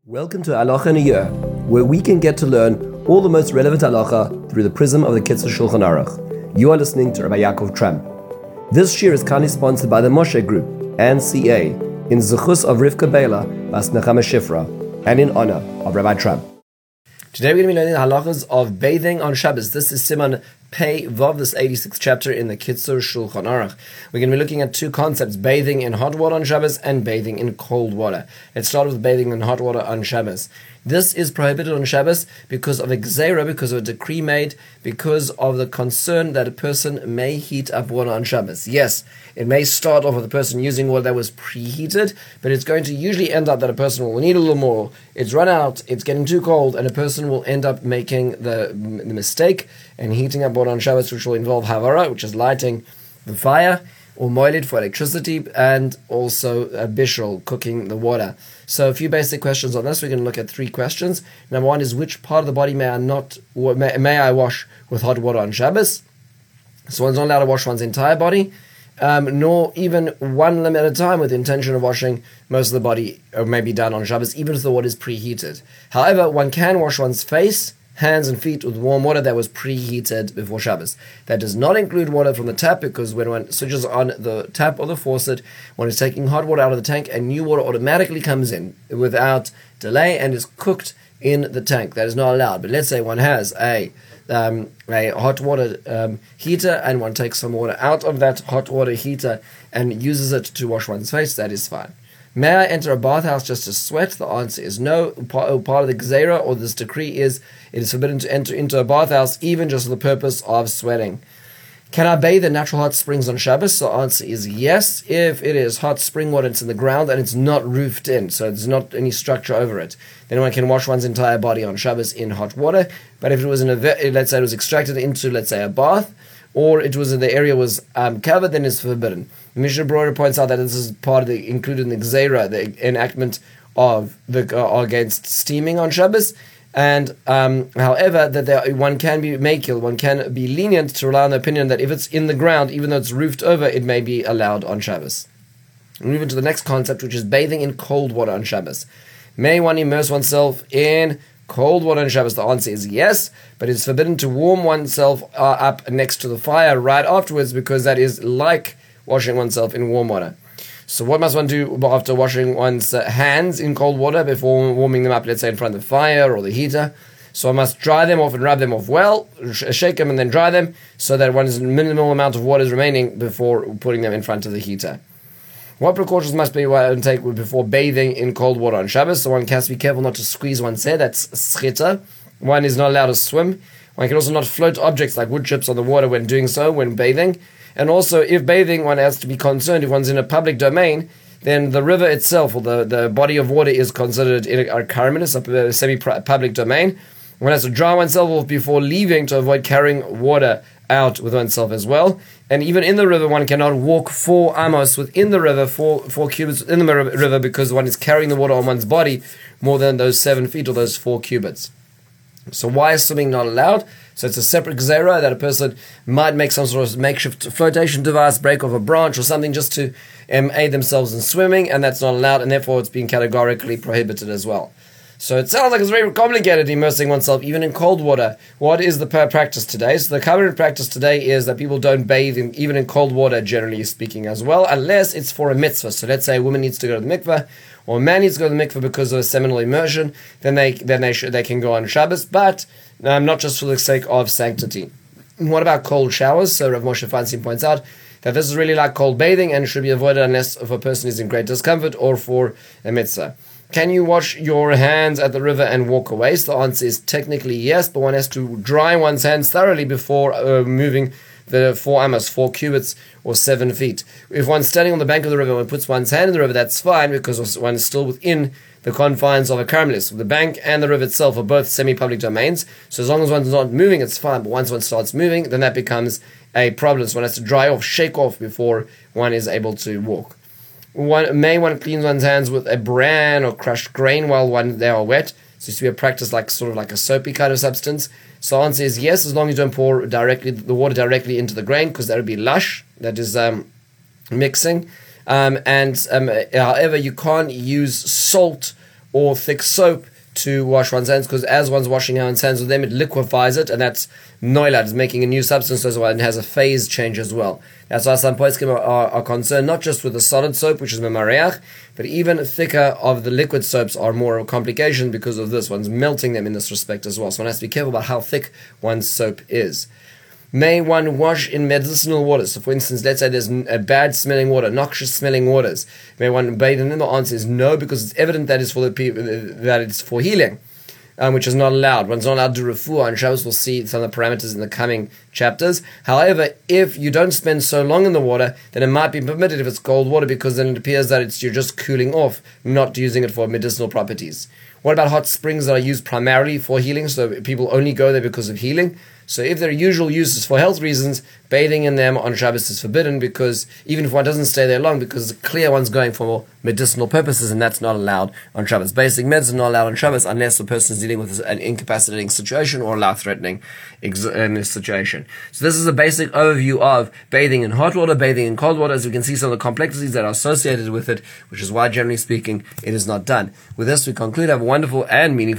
Welcome to Halacha in a Year, where we can get to learn all the most relevant halacha through the prism of the Kitzur Shulchan Aruch. You are listening to Rabbi Yaakov Tramp. This year is kindly sponsored by the Moshe Group and CA in Zechus of Rivka Bela Bas Nechama Shifra and in honor of Rabbi Tramp. Today we're going to be learning the halachas of bathing on Shabbos. This is Siman Pei Vav, this 86th chapter in the Kitzur Shulchan Aruch. We're going to be looking at two concepts, bathing in hot water on Shabbos and bathing in cold water. Let's start with bathing in hot water on Shabbos. This is prohibited on Shabbos because of a gzeira, because of a decree made, because of the concern that a person may heat up water on Shabbos. Yes, it may start off with a person using water that was preheated, but it's going to usually end up that a person will need a little more. It's run out, it's getting too cold, and a person will end up making the mistake and heating up water on Shabbos, which will involve havara, which is lighting the fire, or moiled for electricity, and also a bishul, cooking the water. So a few basic questions on this. We're going to look at three questions. Number one is, which part of the body may I wash with hot water on Shabbos? So one's not allowed to wash one's entire body, nor even one limb at a time with the intention of washing most of the body, or may be done on Shabbos, even if the water is preheated. However, one can wash one's face, hands and feet with warm water that was preheated before Shabbos. That does not include water from the tap, because when one switches on the tap or the faucet, one is taking hot water out of the tank and new water automatically comes in without delay and is cooked in the tank. That is not allowed. But let's say one has a hot water heater, and one takes some water out of that hot water heater and uses it to wash one's face, that is fine. May I enter a bathhouse just to sweat? The answer is no. Part of the gzeira, or this decree, is it is forbidden to enter into a bathhouse even just for the purpose of sweating. Can I bathe in natural hot springs on Shabbos? The answer is yes, if it is hot spring water, it's in the ground and it's not roofed in, so there's not any structure over it. Then one can wash one's entire body on Shabbos in hot water. But if it was let's say it was extracted into, let's say, a bath, or it was the area was covered, then it's forbidden. Mishnah Brura points out that this is part of the included in the gzeira, the enactment of the against steaming on Shabbos. And however, that one can be makil, one can be lenient to rely on the opinion that if it's in the ground, even though it's roofed over, it may be allowed on Shabbos. Moving to the next concept, which is bathing in cold water on Shabbos. May one immerse oneself in cold water on Shabbos? The answer is yes, but it's forbidden to warm oneself up next to the fire right afterwards, because that is like washing oneself in warm water. So what must one do after washing one's hands in cold water before warming them up, let's say in front of the fire or the heater? So one must dry them off and rub them off well, shake them and then dry them, so that one's minimal amount of water is remaining before putting them in front of the heater. What precautions must one take before bathing in cold water on Shabbos? So one has to be careful not to squeeze one's hair, that's schita. One is not allowed to swim. One can also not float objects like wood chips on the water when doing so, when bathing. And also, if bathing, one has to be concerned, if one's in a public domain, then the river itself, or the body of water, is considered in a karmenis, a semi-public domain. One has to dry oneself off before leaving to avoid carrying water out with oneself as well. And even in the river, one cannot walk 4 amos within the river, 4 cubits in the river, because one is carrying the water on one's body more than those 7 feet or those 4 cubits. So why is swimming not allowed? So it's a separate gzeira that a person might make some sort of makeshift flotation device, break off a branch or something just to aid themselves in swimming, and that's not allowed, and therefore it's being categorically prohibited as well. So it sounds like it's very complicated immersing oneself even in cold water. What is the practice today? So the current practice today is that people don't bathe even in cold water, generally speaking, as well, unless it's for a mitzvah. So let's say a woman needs to go to the mikveh, or a man needs to go to the mikveh because of a seminal immersion, then they can go on Shabbos, but not just for the sake of sanctity. What about cold showers? So Rav Moshe Feinstein points out that this is really like cold bathing and should be avoided unless if a person is in great discomfort or for a mitzvah. Can you wash your hands at the river and walk away? So the answer is technically yes, but one has to dry one's hands thoroughly before moving the 4 amos, 4 cubits, or 7 feet. If one's standing on the bank of the river and puts one's hand in the river, that's fine, because one is still within the confines of a karmelis. The bank and the river itself are both semi-public domains, so as long as one's not moving, it's fine. But once one starts moving, then that becomes a problem. So one has to dry off, shake off before one is able to walk. One cleans one's hands with a bran or crushed grain while they are wet. So it used to be a practice sort of like a soapy kind of substance. So the answer is yes, as long as you don't pour the water directly into the grain, because that would be lush. That is mixing. However, you can't use salt or thick soap to wash one's hands, because as one's washing one's hands with them, it liquefies it, and that's noilad, is making a new substance as well, and has a phase change as well. That's why some poskim are concerned not just with the solid soap, which is memareach, but even thicker of the liquid soaps are more of a complication because of this. One's melting them in this respect as well. So one has to be careful about how thick one's soap is. May one wash in medicinal waters? So for instance, let's say there's a bad smelling water, noxious smelling waters. May one bathe in them? The answer is no, because it's evident that it's for the people, that it's for healing, which is not allowed. One's not allowed to do refuah on Shabbos. We'll see some of the parameters in the coming chapters. However, if you don't spend so long in the water, then it might be permitted if it's cold water, because then it appears that you're just cooling off, not using it for medicinal properties. What about hot springs that are used primarily for healing? So people only go there because of healing. So if their usual use is for health reasons, bathing in them on Shabbos is forbidden, because even if one doesn't stay there long, because it's clear one's going for medicinal purposes, and that's not allowed on Shabbos. Basic medicine is not allowed on Shabbos unless the person is dealing with an incapacitating situation or a life-threatening situation. So this is a basic overview of bathing in hot water, bathing in cold water. As you can see, some of the complexities that are associated with it, which is why, generally speaking, it is not done. With this, we conclude. Have a wonderful and meaningful